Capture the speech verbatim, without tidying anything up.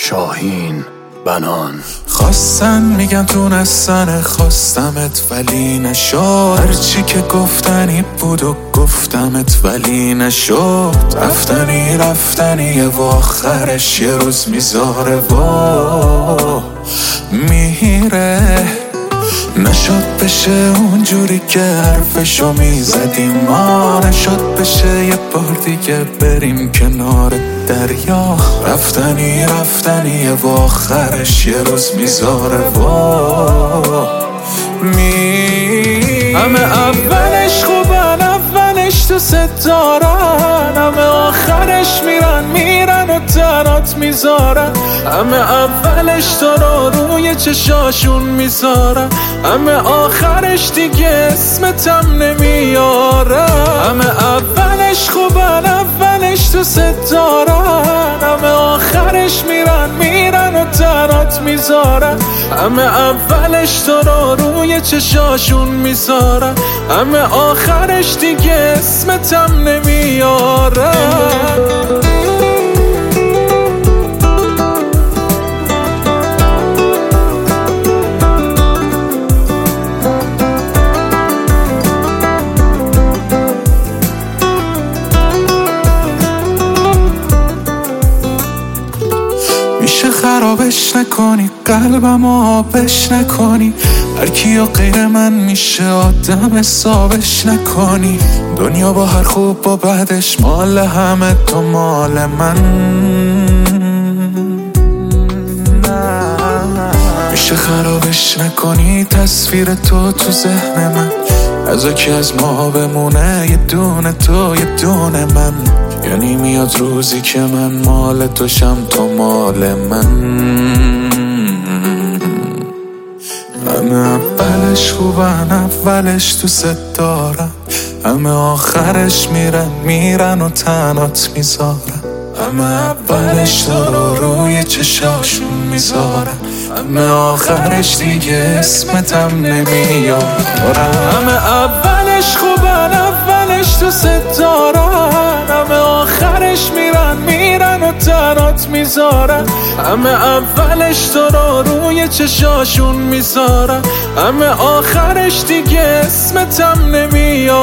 شاهین بنان. خواستن میگن تونستن خواستمت ولی نشد، هرچی که گفتنی بود و گفتمت ولی نشد. رفتنی رفتنی و آخرش یه روز میذاره و میره. نشد بشه اونجوری که حرفشو میزدیم ما، نشد بشه یه بار دیگه بریم کنار دریا. رفتنی رفتنی و آخرش یه روز میذاره و می همه اولش خوبن، اولش تو ستارن، همه آخرش میرن میرن و تنات میذارن. همه اولش تو رو روی چشاشون میذارن، همه آخرش دیگه اسمتم نمیارن. همه اولش خوبن، اولش تو ستارن، همه آخرش میرن میرن و تنات میذارن. همه اولش تو رو روی چشاشون میذارن، همه آخرش دیگه اسمتم نمیارن. میشه خرابش نکنی، قلبم آبش نکنی، هر کیو غیر من میشه آدم حسابش نکنی. دنیا با هر خوب با بعدش مال همه، تو مال من. میشه خرابش نکنی تصویر تو تو ذهن من، از که از ما بمونه یه دونه تو یه دونه من. یعنی میاد روزی که من مال توشم تو مال من. همه اولش خوبن، اولش تو ست دارن، همه آخرش میرن میرن و تنات میذارن. همه اولش تو رو روی چشاشون میذارن، همه آخرش دیگه اسمتم نمیارن. همه اولش خوبن، اولش تو ست دارن، همه آخرش میرن میرن و تنات میذارن. همه اولش تو رو روی چشاشون میذارن، همه آخرش دیگه اسمتم نمیارن.